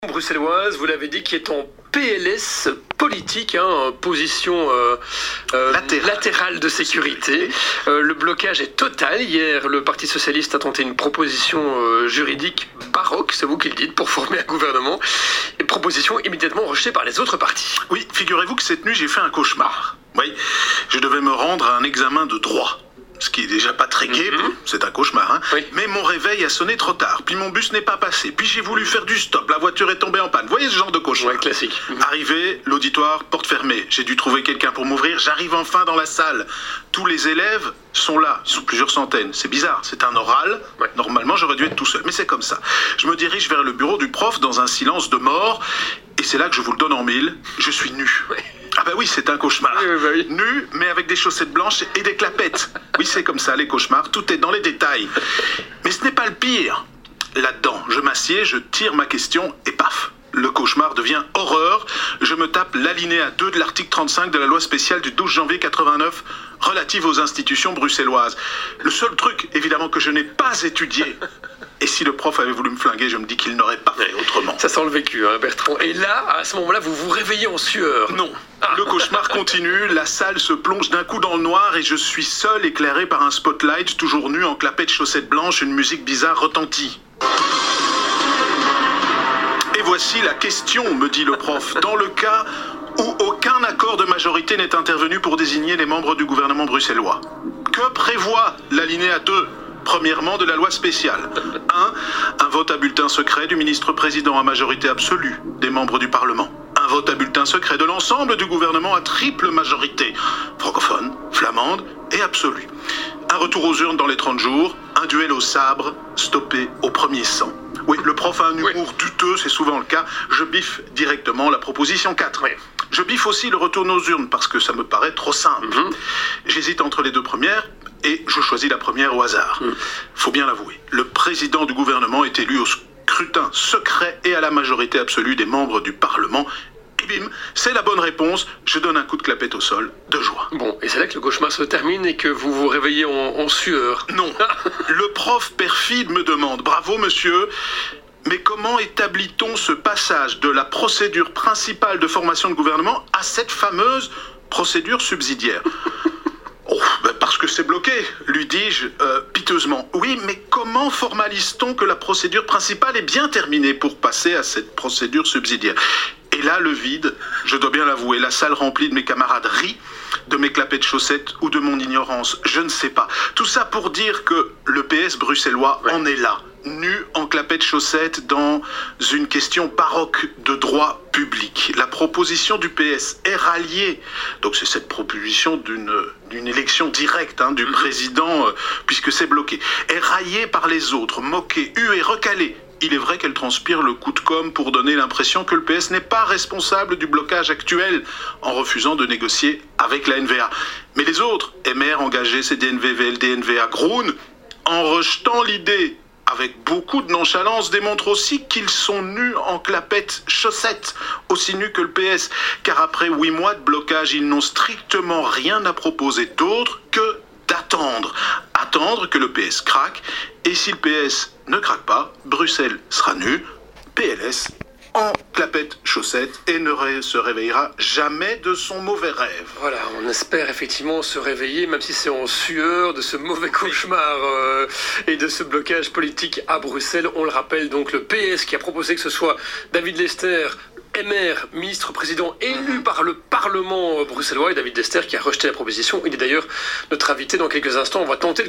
Bruxelloise, vous l'avez dit, qui est en PLS politique, position latérale de sécurité. Le blocage est total. Hier, le Parti Socialiste a tenté une proposition juridique baroque, c'est vous qui le dites, pour former un gouvernement. Une proposition immédiatement rejetée par les autres partis. Oui, figurez-vous que cette nuit, j'ai fait un cauchemar. Oui, je devais me rendre à un examen de droit. Ce qui est déjà pas très gai, c'est un cauchemar, Oui. Mais mon réveil a sonné trop tard, puis mon bus n'est pas passé, puis j'ai voulu faire du stop, la voiture est tombée en panne. Vous voyez ce genre de cauchemar? Ouais, classique. Arrivé, l'auditoire, porte fermée. J'ai dû trouver quelqu'un pour m'ouvrir, j'arrive enfin dans la salle. Tous les élèves sont là, ils sont plusieurs centaines. C'est bizarre, c'est un oral. Ouais. Normalement, j'aurais dû être tout seul, mais c'est comme ça. Je me dirige vers le bureau du prof dans un silence de mort, et c'est là que je vous le donne en mille, je suis nu. Ouais. Ah bah oui, c'est un cauchemar. Oui. Nu, mais avec des chaussettes blanches et des clapettes. Oui, c'est comme ça, les cauchemars, tout est dans les détails. Mais ce n'est pas le pire. Là-dedans, je m'assieds, je tire ma question et paf, le cauchemar devient horreur. Je me tape l'alinéa 2 de l'article 35 de la loi spéciale du 12 janvier 89 relative aux institutions bruxelloises. Le seul truc, évidemment, que je n'ai pas étudié. Et si le prof avait voulu me flinguer, je me dis qu'il n'aurait pas fait autrement. Ça sent le vécu, Bertrand. Et là, à ce moment-là, vous vous réveillez en sueur. Non. Le cauchemar continue, la salle se plonge d'un coup dans le noir et je suis seul éclairé par un spotlight, toujours nu en clapettes chaussettes blanches, une musique bizarre retentit. Et voici la question, me dit le prof. Dans le cas où aucun accord de majorité n'est intervenu pour désigner les membres du gouvernement bruxellois, que prévoit l'alinéa 2 ? Premièrement, de la loi spéciale. 1. Un vote à bulletin secret du ministre-président à majorité absolue des membres du Parlement. Un vote à bulletin secret de l'ensemble du gouvernement à triple majorité, francophone, flamande et absolue. Un retour aux urnes dans les 30 jours, un duel au sabre, stoppé au premier sang. Oui, le prof a un humour douteux, c'est souvent le cas. Je biffe directement la proposition 4. Oui. Je biffe aussi le retour aux urnes parce que ça me paraît trop simple. J'hésite entre les deux premières et je choisis la première au hasard. Faut bien l'avouer, le président du gouvernement est élu au scrutin secret et à la majorité absolue des membres du Parlement. Et bim, c'est la bonne réponse. Je donne un coup de clapette au sol de joie. Bon, et c'est là que le cauchemar se termine et que vous vous réveillez en sueur. Non, le prof perfide me demande « Bravo monsieur !» Mais comment établit-on ce passage de la procédure principale de formation de gouvernement à cette fameuse procédure subsidiaire? Parce que c'est bloqué, lui dis-je piteusement. Oui, mais comment formalise-t-on que la procédure principale est bien terminée pour passer à cette procédure subsidiaire? Et là, le vide, je dois bien l'avouer, la salle remplie de mes camarades rient, de mes clapettes chaussettes ou de mon ignorance, je ne sais pas. Tout ça pour dire que le PS bruxellois en est là, nu en clapettes chaussettes dans une question baroque de droit public. La proposition du PS est ralliée, donc c'est cette proposition d'une élection directe du président, puisque c'est bloqué, est raillée par les autres, moquée, hue et recalée. Il est vrai qu'elle transpire le coup de com' pour donner l'impression que le PS n'est pas responsable du blocage actuel en refusant de négocier avec la NVA. Mais les autres, MR, engagés, CDNV, VLD, NVA, Groen, en rejetant l'idée avec beaucoup de nonchalance, démontrent aussi qu'ils sont nus en clapettes chaussettes, aussi nus que le PS. Car après 8 mois de blocage, ils n'ont strictement rien à proposer d'autre que d'attendre. Attendre que le PS craque. Et si le PS ne craque pas, Bruxelles sera nu, PLS, en clapettes chaussettes et ne se réveillera jamais de son mauvais rêve. Voilà, on espère effectivement se réveiller, même si c'est en sueur, de ce mauvais cauchemar et de ce blocage politique à Bruxelles. On le rappelle, donc le PS qui a proposé que ce soit David Lester, MR, ministre-président élu par le Parlement bruxellois, et David Lester qui a rejeté la proposition. Il est d'ailleurs notre invité dans quelques instants. On va tenter de